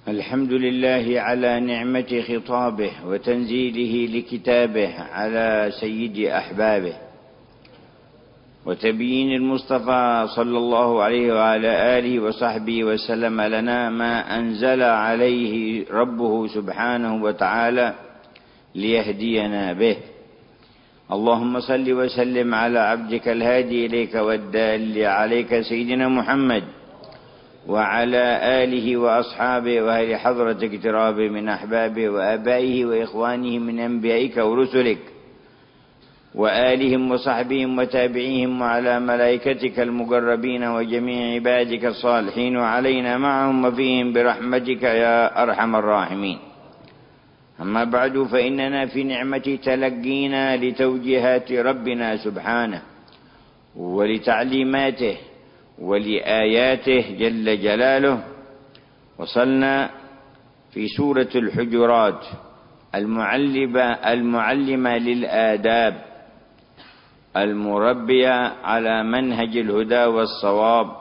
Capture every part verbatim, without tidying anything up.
الحمد لله على نعمة خطابه وتنزيله لكتابه على سيد أحبابه، وتبيين المصطفى صلى الله عليه وعلى آله وصحبه وسلم لنا ما أنزل عليه ربه سبحانه وتعالى ليهدينا به. اللهم صل وسلم على عبدك الهادي إليك والدال عليك سيدنا محمد وعلى آله وأصحابه وأهل حضرتك اقترابه من أحبابه وآبائه وإخوانه من أنبيائك ورسلك وآلهم وصحبهم وتابعيهم وعلى ملائكتك المقربين وجميع عبادك الصالحين وعلينا معهم وفيهم برحمتك يا أرحم الراحمين. أما بعد، فإننا في نعمة تلقينا لتوجيهات ربنا سبحانه ولتعليماته ولآياته جل جلاله. وصلنا في سورة الحجرات المعلمة, المعلمة للآداب، المربية على منهج الهدى والصواب،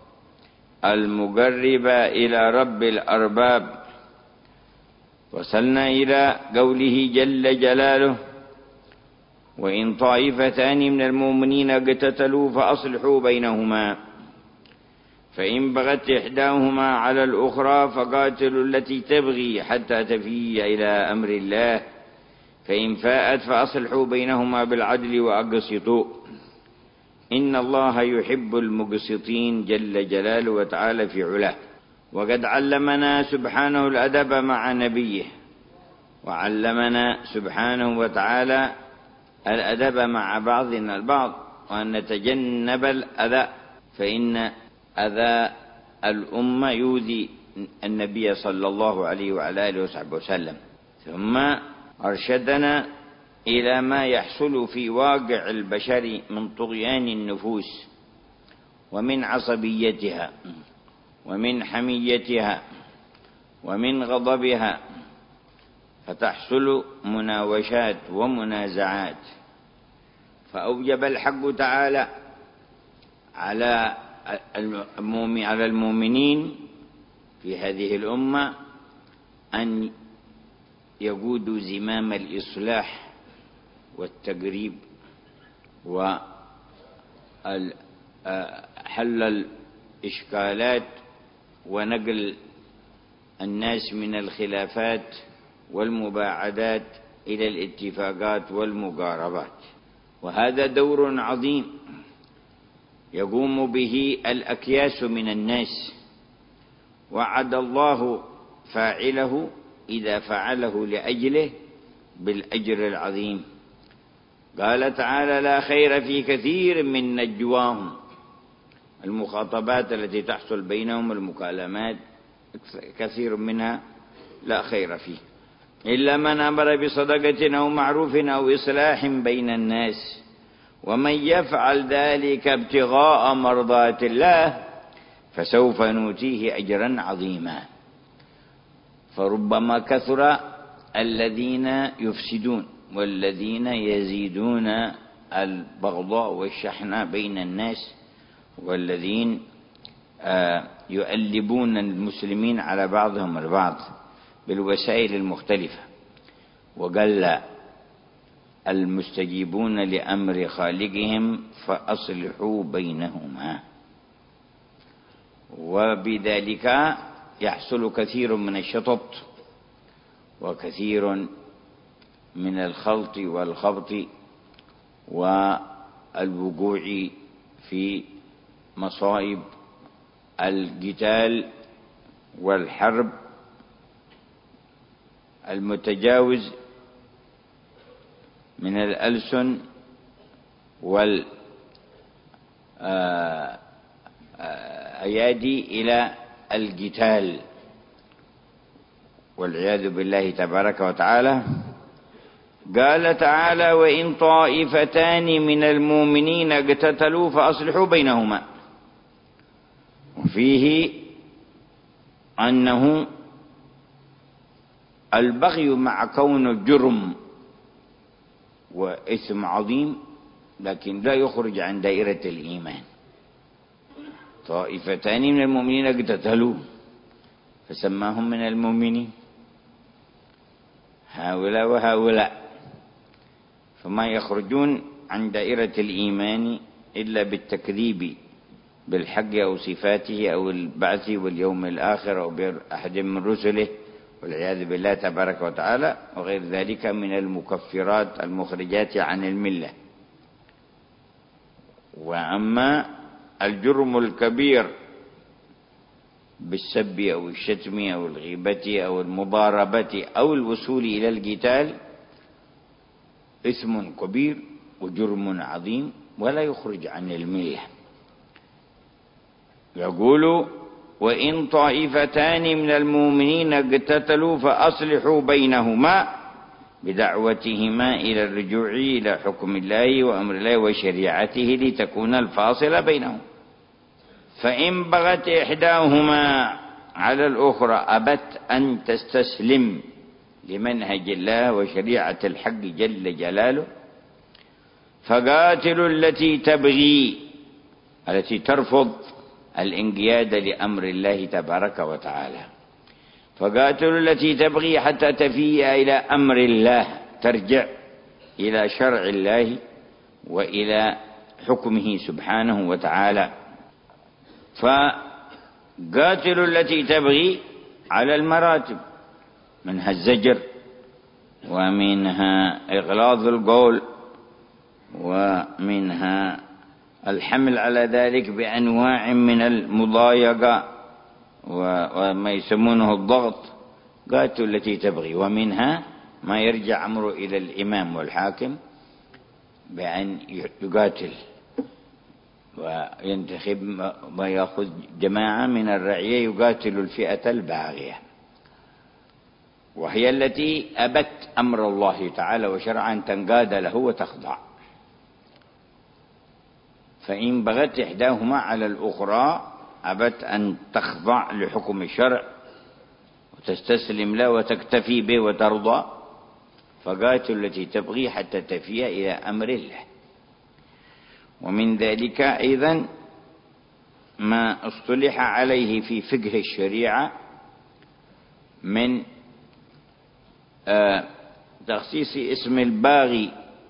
المقربة إلى رب الأرباب. وصلنا إلى قوله جل جلاله: وإن طائفتان من المؤمنين اقتتلوا فأصلحوا بينهما، فإن بغت إحداهما على الأخرى فقاتلوا التي تبغي حتى تفيء إلى أمر الله، فإن فاءت فأصلحوا بينهما بالعدل وأقسطوا إن الله يحب المقسطين جل جلاله وتعالى في علاه. وقد علمنا سبحانه الأدب مع نبيه، وعلمنا سبحانه وتعالى الأدب مع بعضنا البعض، وأن نتجنب الأذى، فإن أذى الأمة يؤذي النبي صلى الله عليه وعلى آله وصحبه وسلم. ثم أرشدنا إلى ما يحصل في واقع البشر من طغيان النفوس ومن عصبيتها ومن حميتها ومن غضبها، فتحصل مناوشات ومنازعات. فأوجب الحق تعالى على على المؤمنين في هذه الأمة أن يقودوا زمام الإصلاح والتقريب وحل الإشكالات ونقل الناس من الخلافات والمباعدات إلى الاتفاقات والمقاربات. وهذا دور عظيم يقوم به الأكياس من الناس، وعد الله فاعله إذا فعله لأجله بالأجر العظيم. قال تعالى: لا خير في كثير من نجواهم، المخاطبات التي تحصل بينهم، المكالمات كثير منها لا خير فيه، إلا من أمر بصدقة أو معروف أو إصلاح بين الناس، ومن يفعل ذلك ابتغاء مرضات الله فسوف نؤتيه أجرا عظيما. فربما كثر الذين يفسدون والذين يزيدون البغضاء والشحناء بين الناس، والذين يؤلبون المسلمين على بعضهم البعض بالوسائل المختلفة، وقل المستجيبون لأمر خالقهم فأصلحوا بينهما. وبذلك يحصل كثير من الشطط وكثير من الخلط والخبط والوقوع في مصائب القتال والحرب المتجاوز من الألسن والأيادي إلى القتال والعياذ بالله تبارك وتعالى. قال تعالى: وإن طائفتان من المؤمنين اقتتلوا فأصلحوا بينهما. وفيه أنه البغي مع كونه جرم وإثم عظيم، لكن لا يخرج عن دائرة الإيمان. طائفتان من المؤمنين اقتتلوا، فسماهم من المؤمنين هؤلاء وهؤلاء، فما يخرجون عن دائرة الإيمان إلا بالتكذيب بالحق أو صفاته أو البعث واليوم الآخر أو بأحد من رسله والعياذ بالله تبارك وتعالى وغير ذلك من المكفرات المخرجات عن الملة. وأما الجرم الكبير بالسب أو الشتم أو الغيبة أو المضاربة أو الوصول إلى القتال إثم كبير وجرم عظيم ولا يخرج عن الملة. يقول: وإن طائفتان من المؤمنين اقتتلوا فأصلحوا بينهما بدعوتهما إلى الرجوع إلى حكم الله وأمر الله وشريعته لتكون الفاصلة بينهم، فإن بغت إحداهما على الأخرى أبت أن تستسلم لمنهج الله وشريعة الحق جل جلاله فقاتلوا التي تبغي، التي ترفض الانقياد لأمر الله تبارك وتعالى، فقاتلوا التي تبغي حتى تفيء إلى أمر الله، ترجع إلى شرع الله وإلى حكمه سبحانه وتعالى. فقاتلوا التي تبغي على المراتب، منها الزجر ومنها إغلاظ القول ومنها الحمل على ذلك بأنواع من المضايقة وما يسمونه الضغط، قاتلوا التي تبغي. ومنها ما يرجع أمره إلى الإمام والحاكم بأن يقاتل وينتخب ويأخذ جماعة من الرعية يقاتل الفئة الباغية، وهي التي أبت أمر الله تعالى وشرعا تنقاد له وتخضع. فإن بغت إحداهما على الأخرى أبت أن تخضع لحكم الشرع وتستسلم له وتكتفي به وترضى، فقاتل التي تبغي حتى تفي إلى أمر الله. ومن ذلك أيضا ما اصطلح عليه في فقه الشريعة من تخصيص اسم الباغي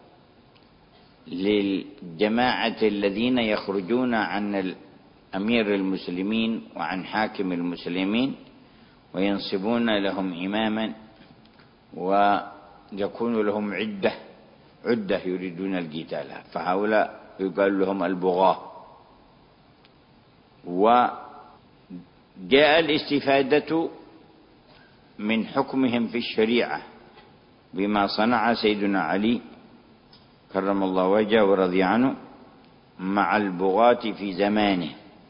للجماعة الذين يخرجون عن أمير المسلمين وعن حاكم المسلمين وينصبون لهم إماما ويكون لهم عدة عدة يريدون القتال، فهؤلاء يقال لهم البغاة. وجاء الاستفادة من حكمهم في الشريعة بما صنع سيدنا علي كرم الله وجهه ورضي عنه مع البغاة في زمانه،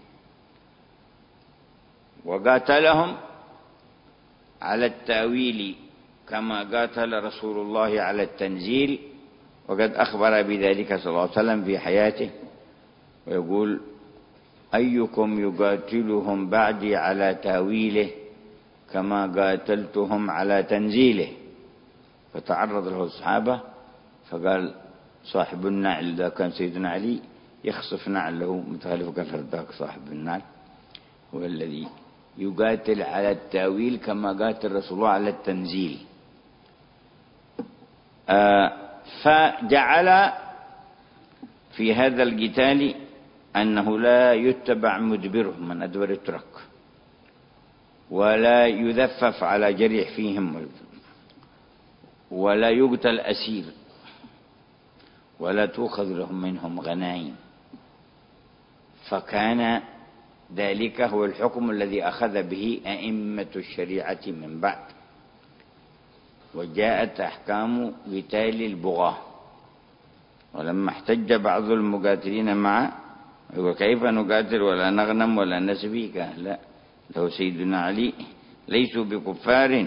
وقاتلهم على التأويل كما قاتل رسول الله على التنزيل، وقد أخبر بذلك صلى الله عليه وسلم في حياته ويقول: أيكم يقاتلهم بعدي على تأويله كما قاتلتهم على تنزيله. فتعرض له الصحابة فقال صاحب النعل، إذا كان سيدنا علي يخصف نعله متخلف كفر ذاك صاحب النعل هو الذي يقاتل على التأويل كما قاتل رسول الله على التنزيل. آه فجعل في هذا القتال أنه لا يتبع مدبره، من أدبر يترك، ولا يذفف على جريح فيهم، ولا يقتل أسير، ولا تؤخذ لهم منهم غنائم. فكان ذلك هو الحكم الذي أخذ به أئمة الشريعة من بعد، وجاءت أحكام قتال البغاة. ولما احتج بعض المقاتلين معه وكيف نقاتل ولا نغنم ولا نسبي، قال لا، له سيدنا علي ليسوا بكفار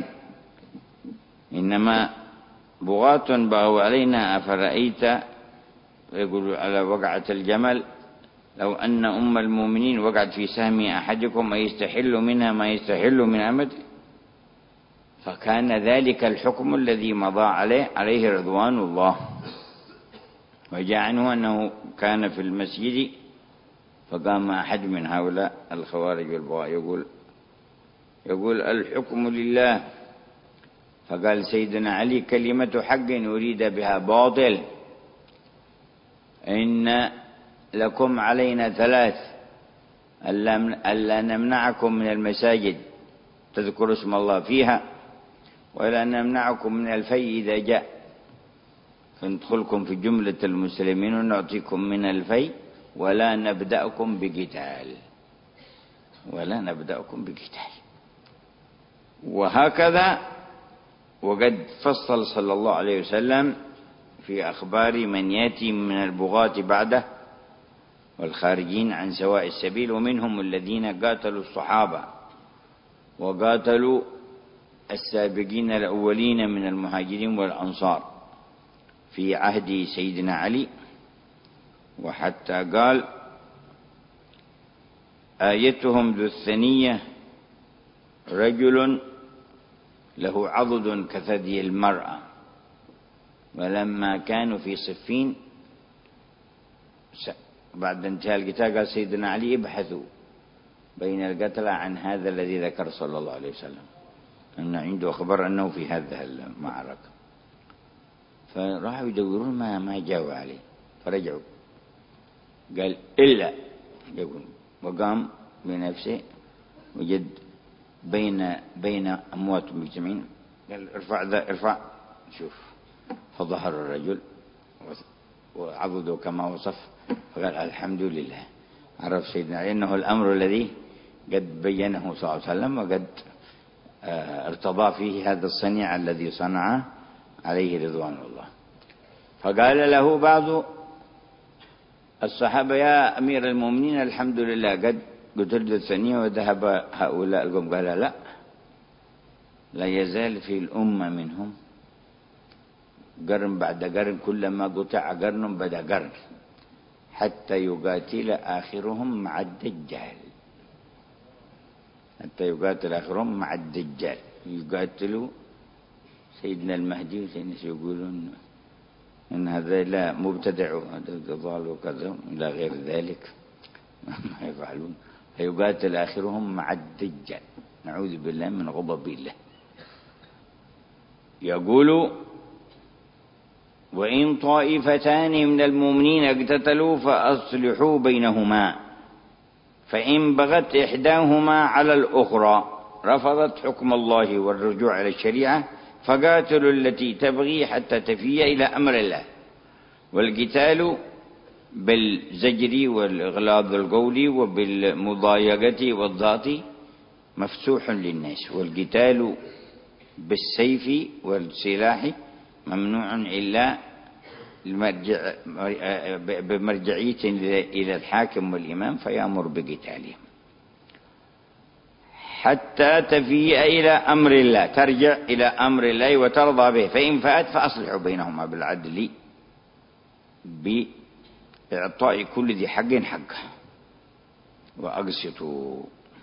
إنما بغاة بغوا علينا، أفرأيت يقول على وقعة الجمل لو أن أم المؤمنين وقعت في سهم أحدكم أيستحل منها ما يستحل من أمده. فكان ذلك الحكم الذي مضى عليه عليه رضوان الله. وجاء عنه أنه كان في المسجد فقام أحد من هؤلاء الخوارج والبغاة يقول يقول الحكم لله، فقال سيدنا علي كلمة حق أريد بها باطل، إن لكم علينا ثلاث: ألا نمنعكم من المساجد تذكر اسم الله فيها، ولا نمنعكم من الفيء إذا جاء، فندخلكم في جملة المسلمين ونعطيكم من الفيء، ولا نبدأكم بقتال، ولا نبدأكم بقتال. وهكذا وقد فصل صلى الله عليه وسلم في أخبار من يأتي من البغاة بعده والخارجين عن سواء السبيل، ومنهم الذين قاتلوا الصحابة وقاتلوا السابقين الأولين من المهاجرين والأنصار في عهد سيدنا علي. وحتى قال آيتهم ذو الثنية رجل له عضد كثدي المرأة، ولما كانوا في صفين بعد انتهاء القتال قال سيدنا علي ابحثوا بين القتلى عن هذا الذي ذكر صلى الله عليه وسلم، أن عنده خبر أنه في هذه المعركة. فراحوا يدورون ما ما جاءوا عليه، فرجعوا قال إلا يقول، وقام بنفسه وجد بين بين أموات مجتمعين، قال ارفع ذا ارفع شوف، فظهر الرجل وعضده كما وصف، فقال الحمد لله. عرف سيدنا علي أنه الأمر الذي قد بينه صلى الله عليه وسلم، وقد ارتضى فيه هذا الصنيع الذي صنعه عليه رضوان الله. فقال له بعض الصحابة يا أمير المؤمنين الحمد لله قد قتلت الثانية وذهب هؤلاء القوم. قال لا، لا يزال في الأمة منهم قرن بعد قرن، كلما قطع قرن بدا قرن، حتى يقاتل آخرهم مع الدجال، حتى يقاتل آخرهم مع الدجال، يقاتلوا سيدنا المهدي وسيدنا يقولون إن هذا لا مبتدع وهذا ضال وكذا إلى غير ذلك ما يفعلون، فيقاتل آخرهم مع الدجال، نعوذ بالله من غضب الله. يقول وإن طائفتان من المؤمنين اقتتلوا فأصلحوا بينهما، فإن بغت إحداهما على الأخرى رفضت حكم الله والرجوع إلى الشريعة فقاتلوا التي تبغي حتى تفيء إلى أمر الله. والقتال بالزجر والإغلاظ القولي وبالمضايقة والضغط مفتوح للناس، والقتال بالسيف والسلاح ممنوع إلا بمرجعية إلى الحاكم والإمام فيأمر بقتالهم حتى تفيء إلى أمر الله، ترجع إلى أمر الله وترضى به، فإن فات فأصلحوا بينهما بالعدل بإعطاء كل ذي حق حقه وأقسطوا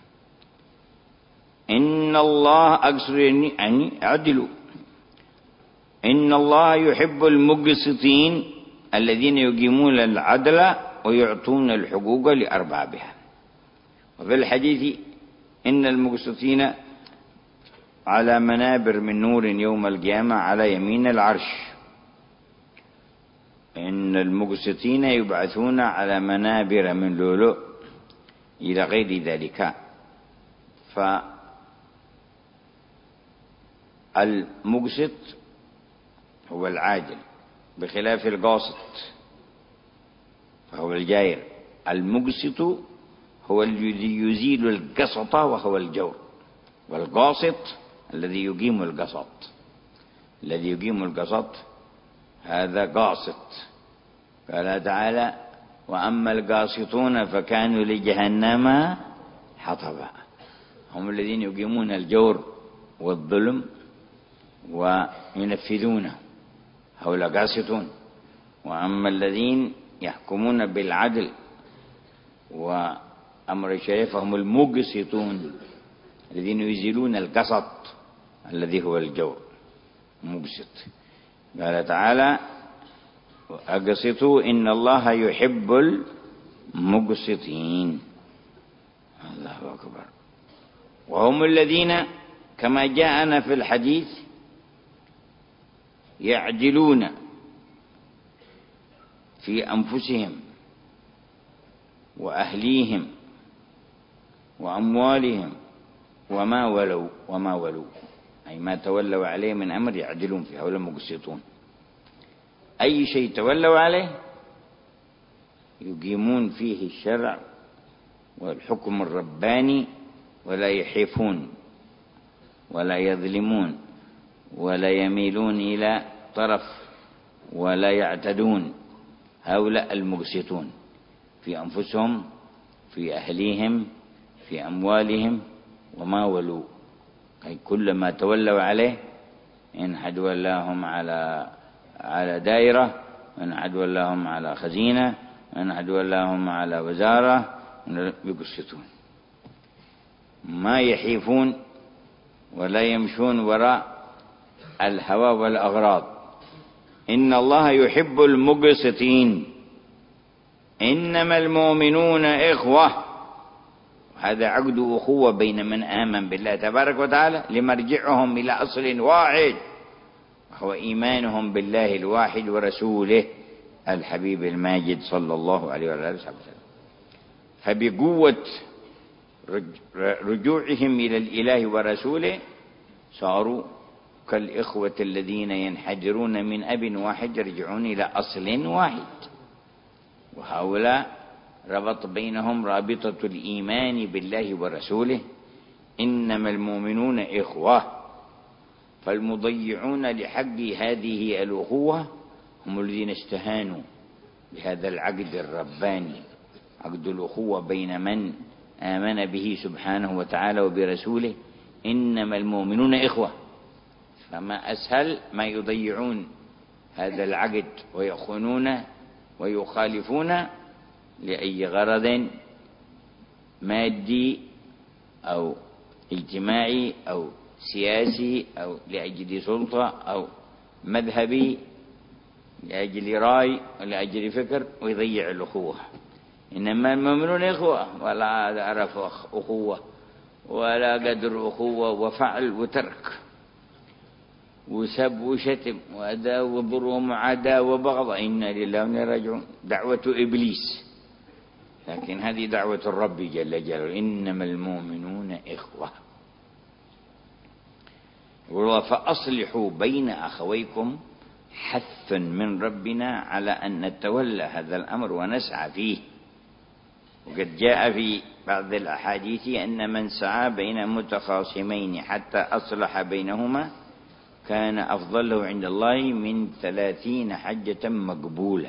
إن الله أقسطوا يعني أعدلوا، إن الله يحب المقسطين الذين يقيمون العدل ويعطون الحقوق لأربابها. وفي الحديث إن المقسطين على منابر من نور يوم القيامة على يمين العرش، إن المقسطين يبعثون على منابر من لؤلؤ إلى غير ذلك. فالمقسط هو العادل بخلاف القاسط فهو الجائر. المقسط هو الذي يزيل القسط وهو الجور، والقاسط الذي يقيم القسط، الذي يقيم القسط هذا قاسط. قال تعالى وأما القاسطون فكانوا لجهنم حطبا، هم الذين يقيمون الجور والظلم وينفذونه، هؤلاء قاسطون. وأما الذين يحكمون بالعدل وأمر الشريعة فهم المقسطون الذين يزيلون القسط الذي هو الجور، مقسط. قال تعالى أقسطوا إن الله يحب المقسطين. الله أكبر. وهم الذين كما جاءنا في الحديث يعدلون في أنفسهم وأهليهم وأموالهم وما ولوا وما ولوا أي ما تولوا عليه من أمر يعدلون فيه، هؤلاء مقسطون. أي شيء تولوا عليه يقيمون فيه الشرع والحكم الرباني، ولا يحيفون ولا يظلمون ولا يميلون إلى طرف ولا يعتدون. هؤلاء المقسطون في أنفسهم، في أهليهم، في أموالهم وما ولوا، أي كل ما تولوا عليه إن حد ولاهم على على دائرة، وإن حد ولاهم على خزينة، وإن حد ولاهم على وزارة، يقسطون، ما يحيفون ولا يمشون وراء الهوى والأغراض. إن الله يحب المقسطين، إنما المؤمنون إخوة. هذا عقد أخوة بين من آمن بالله تبارك وتعالى لمرجعهم إلى أصل واحد، وهو إيمانهم بالله الواحد ورسوله الحبيب الماجد صلى الله عليه وآله وسلم. فبقوة رجوعهم إلى الإله ورسوله صاروا كالإخوة الذين ينحدرون من أب واحد يرجعون إلى أصل واحد. وهؤلاء ربط بينهم رابطة الإيمان بالله ورسوله، إنما المؤمنون إخوة. فالمضيعون لحق هذه الأخوة هم الذين استهانوا بهذا العقد الرباني، عقد الأخوة بين من آمن به سبحانه وتعالى وبرسوله. إنما المؤمنون إخوة، فما أسهل ما يضيعون هذا العقد ويخونون ويخالفون لأي غرض مادي أو اجتماعي أو سياسي أو لأجل سلطة أو مذهبي، لأجل رأي ولأجل فكر، ويضيع الأخوة. إنما المؤمنون إخوة، ولا عرف أخوة ولا قدر أخوة، وفعل وترك وسب وشتم وأداء وضرهم وعداء وبغض. إنا لله وإنا راجعون، دعوة إبليس، لكن هذه دعوة الرب جل جلاله، إنما المؤمنون إخوة. فأصلحوا بين أخويكم حث من ربنا على أن نتولى هذا الأمر ونسعى فيه. وقد جاء في بعض الأحاديث أن من سعى بين متخاصمين حتى أصلح بينهما كان أفضل له عند الله من ثلاثين حجة مقبولة.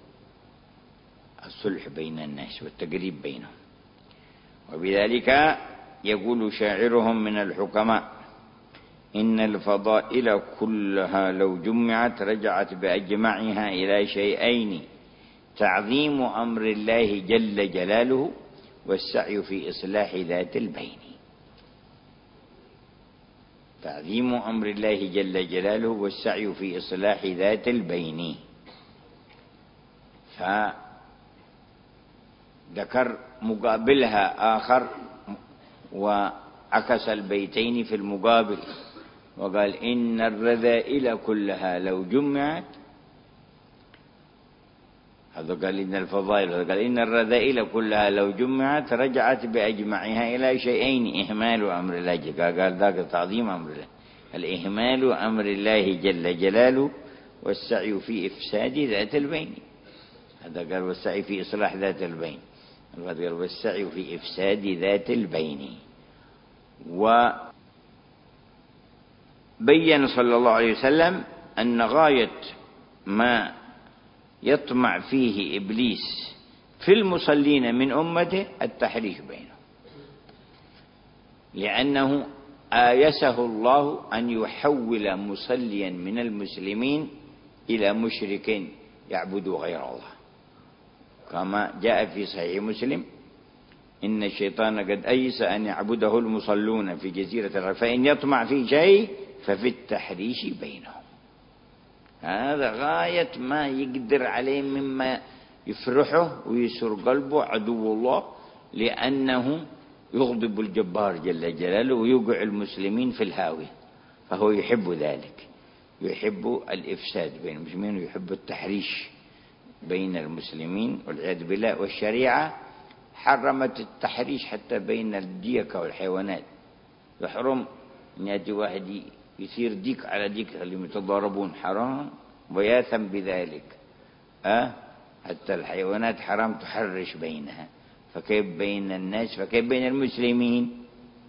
الصلح بين الناس والتقريب بينهم. وبذلك يقول شاعرهم من الحكماء: إن الفضائل كلها لو جمعت رجعت بأجمعها إلى شيئين: تعظيم أمر الله جل جلاله والسعي في إصلاح ذات البين. تعظيم أمر الله جل جلاله والسعي في إصلاح ذات البين. فذكر مقابلها آخر وعكس البيتين في المقابل، وقال: إن الرذائل كلها لو جمعت، هذا قال إن الفضائل، هذا قال إن الرذائل كلها لو جمعت رجعت بأجمعها إلى شيئين: إهمال أمر الله. قال ذاك تعظيم أمر الله، الإهمال أمر الله جل جلاله والسعي في إفساد ذات البين. هذا قال والسعي في إصلاح ذات البين، هذا قال والسعي في إفساد ذات البين. وبين صلى الله عليه وسلم أن غاية ما يطمع فيه إبليس في المصلين من أمته التحريش بينهم، لأنه آيسه الله أن يحول مصليا من المسلمين إلى مشرك يعبد غير الله، كما جاء في صحيح مسلم: إن الشيطان قد أيس أن يعبده المصلون في جزيرة العرب، فإن يطمع في شيء ففي التحريش بينهم. هذا غاية ما يقدر عليه مما يفرحه ويسر قلبه عدو الله، لأنه يغضب الجبار جل جلاله ويوقع المسلمين في الهاوية، فهو يحب ذلك، يحب الإفساد بين المسلمين ويحب التحريش بين المسلمين والعياذ بالله. والشريعة حرمت التحريش حتى بين الديكة والحيوانات، يحرم أن يأتي واحد يثير ديك على ديك اللي يتضاربون، حرام وياثم بذلك. أه؟ حتى الحيوانات حرام تحرش بينها، فكيف بين الناس، فكيف بين المسلمين؟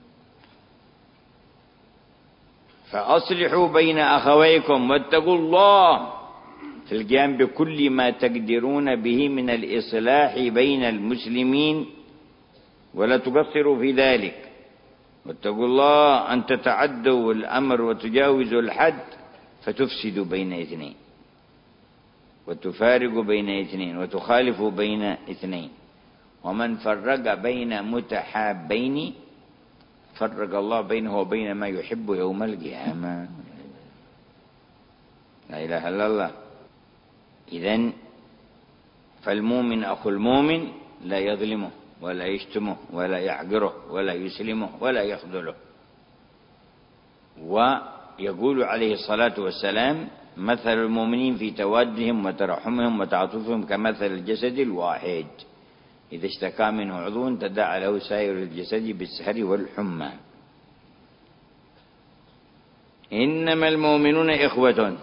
فأصلحوا بين أخويكم واتقوا الله في القيام بكل ما تقدرون به من الإصلاح بين المسلمين ولا تقصروا في ذلك. واتقوا الله أن تتعدوا الأمر وتجاوزوا الحد فتفسدوا بين اثنين وتفارقوا بين اثنين وتخالفوا بين اثنين. ومن فرق بين متحابين فرق الله بينه وبين ما يحب يوم القيامة. لا إله إلا الله. إذن فالمؤمن أخو المؤمن لا يظلمه ولا يشتمه ولا يعقره ولا يسلمه ولا يخذله. ويقول عليه الصلاة والسلام: مثل المؤمنين في توادهم وترحمهم وتعاطفهم كمثل الجسد الواحد إذا اشتكى منه عضو تداعى له سائر الجسد بالسهر والحمى. إنما المؤمنون إخوة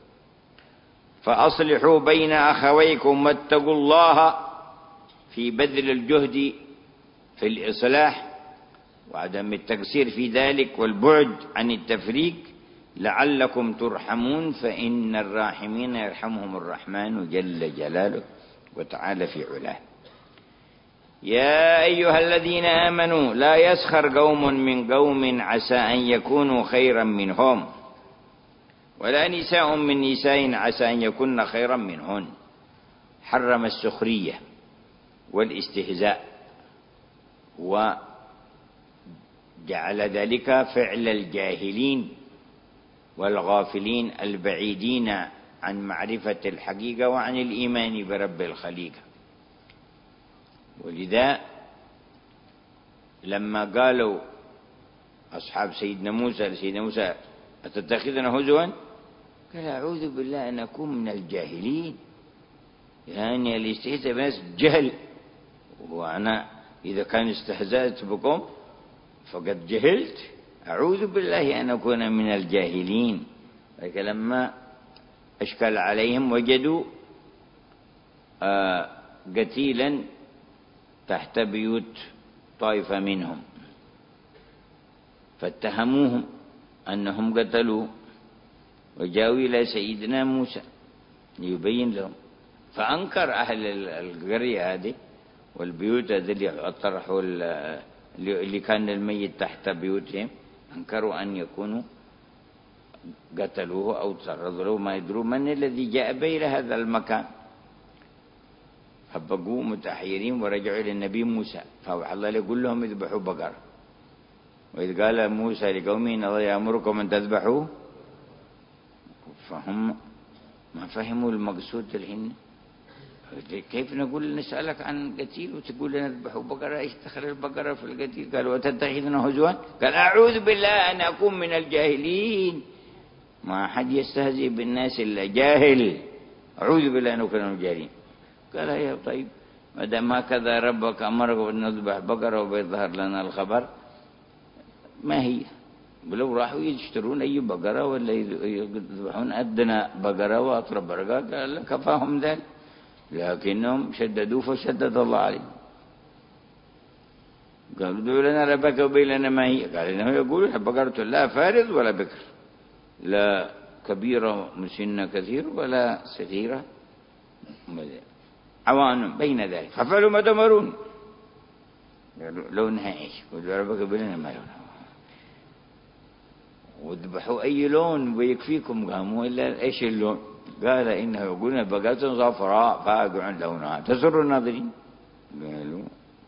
فأصلحوا بين أخويكم واتقوا الله في بذل الجهد في الإصلاح وعدم التقصير في ذلك والبعد عن التفريق لعلكم ترحمون، فإن الراحمين يرحمهم الرحمن جل جلاله وتعالى في علاه. يا أيها الذين آمنوا لا يسخر قوم من قوم عسى أن يكونوا خيرا منهم ولا نساء من نساء عسى أن يكون خيرا منهن. حرم السخرية والاستهزاء وجعل ذلك فعل الجاهلين والغافلين البعيدين عن معرفة الحقيقة وعن الإيمان برب الخليقة. ولذا لما قالوا أصحاب سيدنا موسى لسيدنا موسى: أتتخذنا هزوا؟ قال: أعوذ بالله أن أكون من الجاهلين. يعني الاستهزاء بالناس جهل، وأنا إذا كان استهزأت بكم فقد جهلت. أعوذ بالله أن أكون من الجاهلين. لكن لما أشكل عليهم وجدوا آه قتيلا تحت بيوت طائفة منهم فاتهموهم أنهم قتلوا، وجاءوا إلى سيدنا موسى ليبين لهم، فأنكر أهل القرية هذه والبيوت هذه اللي طرحوا اللي كان الميت تحت بيوتهم، أنكروا أن يكونوا قتلوه أو تعرضوا له، ما يدروا من الذي جاء به إلى هذا المكان. فبقوا متحيرين ورجعوا إلى النبي موسى، فأوحى الله يقول لهم: اذبحوا بقرة. وإذ قال موسى لقومه: إن الله يأمركم أن تذبحوا، فهم ما فهموا المقصود الحين. كيف نقول نسألك عن قتيل وتقول لنا اذبحوا بقرة؟ ايش دخل البقرة في القتيل؟ قال: وتتخذنا هزوا؟ قال: أعوذ بالله أن أكون من الجاهلين. ما حد يستهزئ بالناس إلا جاهل. أعوذ بالله أن أكون من الجاهلين. قال: يا طيب، ما دام هكذا ربك أمرك أن نذبح بقرة وبيظهر لنا الخبر، ما هي؟ ولو راحوا يشترون أي بقرة ولا يذبحون أدنى بقرة وأطرب بقرة قال: كفاهم ذلك. لكنهم شددوا فشدد الله عليهم. قالوا: ادعوا لنا ربك وبين لنا ما هي. قال: إنه يقول بقرة لا فارض ولا بكر، لا كبيرة مسنة كثير ولا صغيرة، عوان بين ذلك، ففعلوا ما تمرون. قالوا: لونها ايش؟ ادعوا ربك وبين لنا ما لونها، وذبحوا أي لون ويكفيكم. قاموا: إلا ايش اللون؟ قال: إنه يقولون بقرة صفراء فاقع لونها تسر الناظرين. قالوا: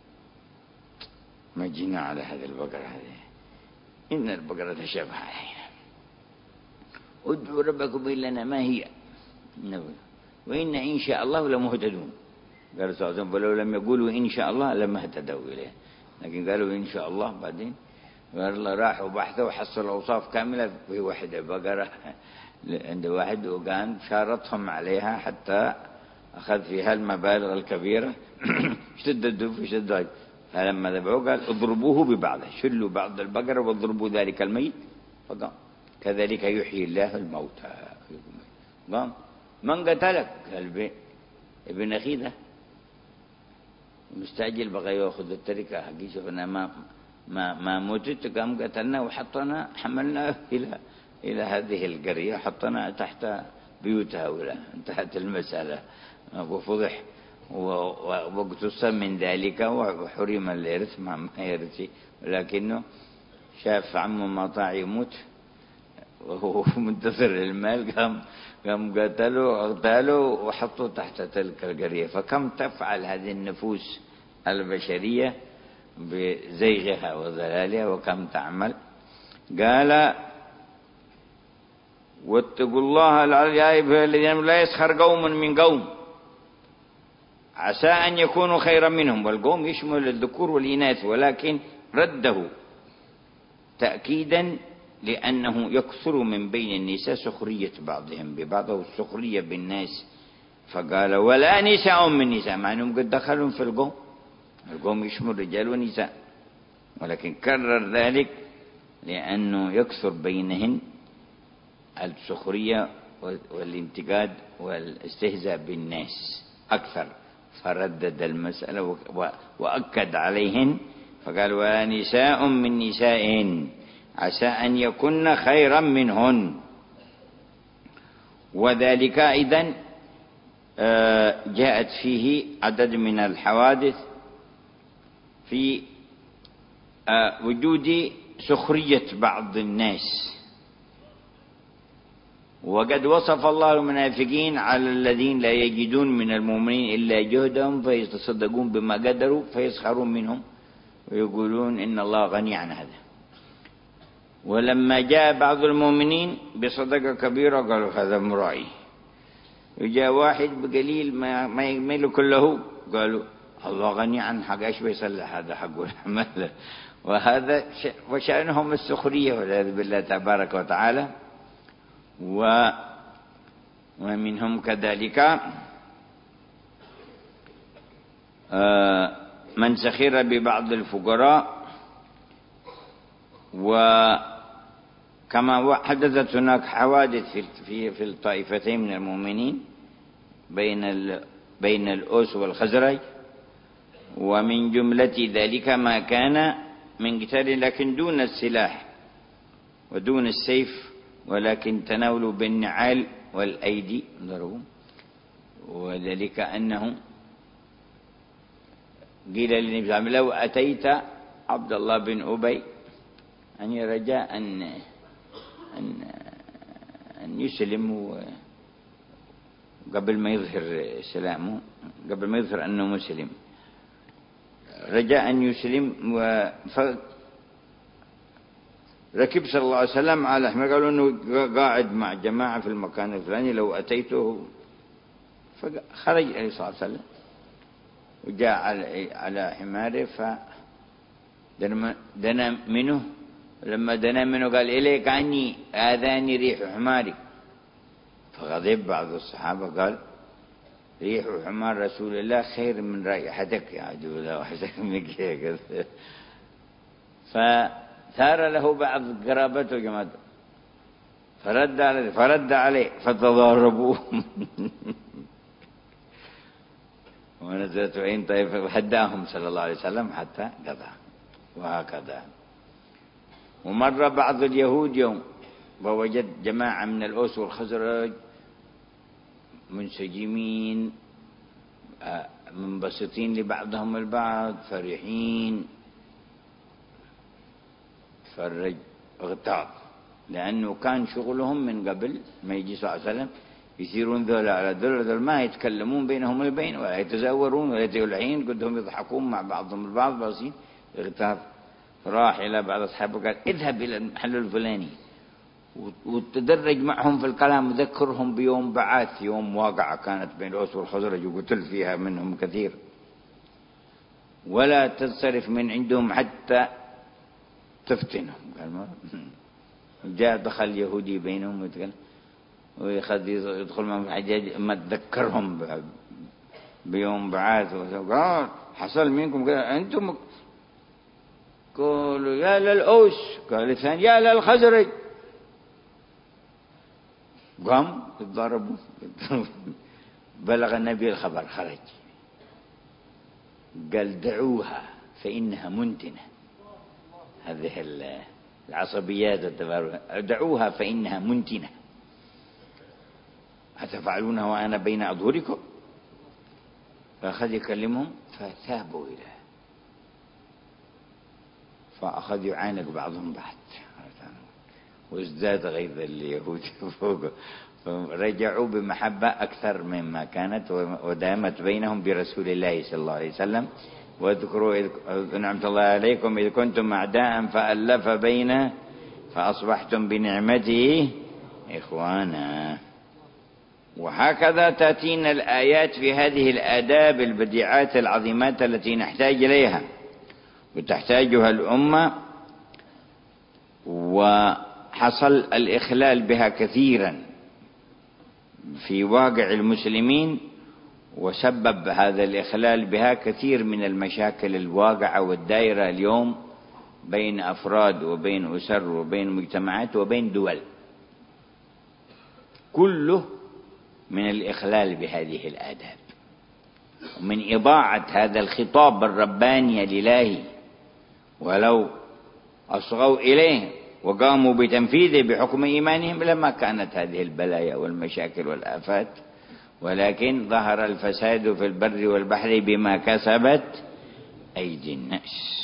ما جينا على هذه البقرة هذه، إن البقرة تشابه علينا، ادعوا ربكم لنا ما هي وإن إن شاء الله لمهتدون. قال صلى الله عليه وسلم: ولو لم يقولوا إن شاء الله لما اهتدوا إليه. لكن قالوا إن شاء الله بعدين. والله راحوا بحثوا وحصلوا أوصاف كاملة في واحدة بقرة عند واحد، وكان شارطهم عليها حتى أخذ فيها المبالغ الكبيرة. اشتدوا في شدوا، فلما ذبحوه قال اضربوه ببعضه، شلوا بعض البقرة واضربوا ذلك الميت فقام. كذلك يحيي الله الموتى. قام من قتلك؟ قال ابن أخي ده مستعجل بقى يأخذ التركة حقي. شوف أنا ما ما ما موتت، قام قتلنا وحطنا حملنا إلى إلى هذه القرية، حطنا تحت بيوتها، ولا انتهت المسألة. وفضح واقتص من ذلك وحرم الإرث ما يرثي، ولكنه شاف عمه ما طاع يموت وهو منتظر المال، قام قام قتلوا اغتالوا وحطوا تحت تلك القرية. فكم تفعل هذه النفوس البشرية بزيغها وضلالها، وكم تعمل. قال واتقوا الله الذين لا يسخر قوم من قوم عسى أن يكونوا خيرا منهم. والقوم يشمل الذكور والإناث، ولكن رده تأكيدا لأنه يكثر من بين النساء سخرية بعضهم ببعض والسخرية بالناس، فقال ولا نساء من نساء، مع أنهم قد دخلوا في القوم. القوم يشمل رجال ونساء، ولكن كرر ذلك لأنه يكثر بينهن السخرية والانتقاد والاستهزاء بالناس أكثر، فردد المسألة وأكد عليهن فقال ولا نساء من نساء عسى أن يكن خيرا منهن. وذلك أيضا جاءت فيه عدد من الحوادث في وجود سخرية بعض الناس. وقد وصف الله المنافقين على الذين لا يجدون من المؤمنين إلا جهدهم فيتصدقون بما قدروا فيسخرون منهم ويقولون إن الله غني عن هذا. ولما جاء بعض المؤمنين بصدقة كبيرة قالوا هذا مرائي. وجاء واحد بقليل ما ما يميل كله قالوا الله غني عن حق، ايش بيصلح هذا حق الحمل. وهذا وشأنهم السخرية والعياذ بالله تبارك وتعالى. و ومنهم كذلك من سخر ببعض الفقراء. وكما حدثت هناك حوادث في في الطائفتين من المؤمنين بين بين الأوس والخزرج، ومن جملة ذلك ما كان من قتال لكن دون السلاح ودون السيف، ولكن تناولوا بالنعال والأيدي ضربوا. وذلك أنه قيل للنبي صلى الله عليه وسلم لو أتيت عبد الله بن أبي أن رجاء أن أن أن يسلم قبل ما يظهر إسلامه، قبل ما يظهر أنه مسلم، رجاء أن يسلم. ركب صلى الله عليه وسلم على حمار، قالوا أنه قاعد مع جماعة في المكان الفلاني لو أتيته، فخرج عليه الصلاة والسلام وجاء على حماره فدنا منه. لما دنا منه قال إليك عني آذاني ريح حماري. فغضب بعض الصحابة قال ريح حمار رسول الله خير من رائحتك يا عدو الله وحشك منك كذا. فثار له بعض قرابته جماعته فرد عليه فرد عليه فتضاربوا. ونزلت عين طيب فهداهم صلى الله عليه وسلم حتى قضى. وهكذا. ومر بعض اليهود يوم ووجد جماعة من الأوس والخزرج منسجمين منبسطين لبعضهم البعض فرحين، فرج اغتاظ، لأنه كان شغلهم من قبل ما يجي صلى الله عليه وسلم يسيرون ذول على ذول ذول ما يتكلمون بينهم البين ولا يتزاورون ولا يتولعين، قدهم يضحكون مع بعضهم البعض باصين. اغتاظ راح إلى بعض أصحابه قال اذهب إلى المحل الفلاني وتدرج معهم في الكلام وذكرهم بيوم بعث، يوم واقعة كانت بين الأوس والخزرج وقتل فيها منهم كثير. ولا تنصرف من عندهم حتى تفتنهم. جاء دخل يهودي بينهم ويتكلم ويخذ يدخل من الحجاج ما تذكرهم بيوم بعاث وقال حصل منكم كذا أنتم. قالوا يا للأوس. قال الثاني يا للخزرج. قام ضربوا. بلغ النبي الخبر خرج قال دعوها فإنها منتنة. هذه العصبيات دعوها فإنها منتنة أتفعلونها وأنا بين أظهركم. فأخذ يكلمهم فثابوا إليه فأخذ يعانق بعضهم بعض وازداد غيظ اليهود فوقه فرجعوا بمحبة أكثر مما كانت ودامت بينهم برسول الله صلى الله عليه وسلم. واذكروا إذ نعمة الله عليكم إذ كنتم أعداء فألف بين فأصبحتم بنعمته إخوانا. وهكذا تأتينا الآيات في هذه الآداب البديعات العظيمات التي نحتاج إليها وتحتاجها الأمة. وحصل الإخلال بها كثيرا في واقع المسلمين وسبب هذا الإخلال بها كثير من المشاكل الواقعة والدائرة اليوم بين أفراد وبين أسر وبين مجتمعات وبين دول، كله من الإخلال بهذه الآداب ومن إضاعة هذا الخطاب الرباني الإلهي. ولو أصغوا إليه وقاموا بتنفيذه بحكم إيمانهم لما كانت هذه البلايا والمشاكل والآفات، ولكن ظهر الفساد في البر والبحر بما كسبت أيدي الناس.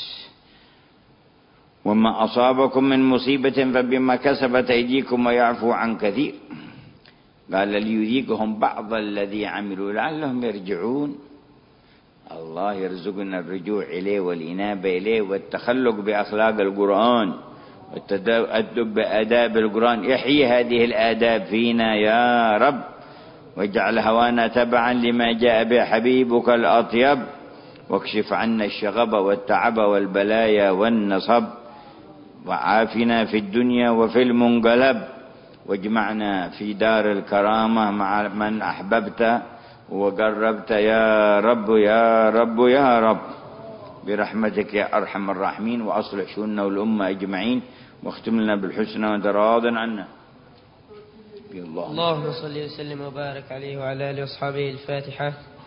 وما أصابكم من مصيبة فبما كسبت أيديكم ويعفو عن كثير. قال ليذيقهم بعض الذي عملوا لعلهم يرجعون. الله يرزقنا الرجوع إليه والإنابة إليه والتخلق بأخلاق القرآن والتأدب بآداب القرآن. يحيي هذه الآداب فينا يا رب، واجعل هوانا تبعا لما جاء به حبيبك الأطيب، واكشف عنا الشغب والتعب والبلايا والنصب، وعافنا في الدنيا وفي المنقلب، واجمعنا في دار الكرامة مع من أحببت وقربت يا رب يا رب يا رب برحمتك يا أرحم الراحمين. وأصلح شؤوننا والأمة أجمعين، واختم لنا بالحسنى وأنت راض عنا. اللهم صل وسلم وبارك عليه وعلى آله وأصحابه. الفاتحة.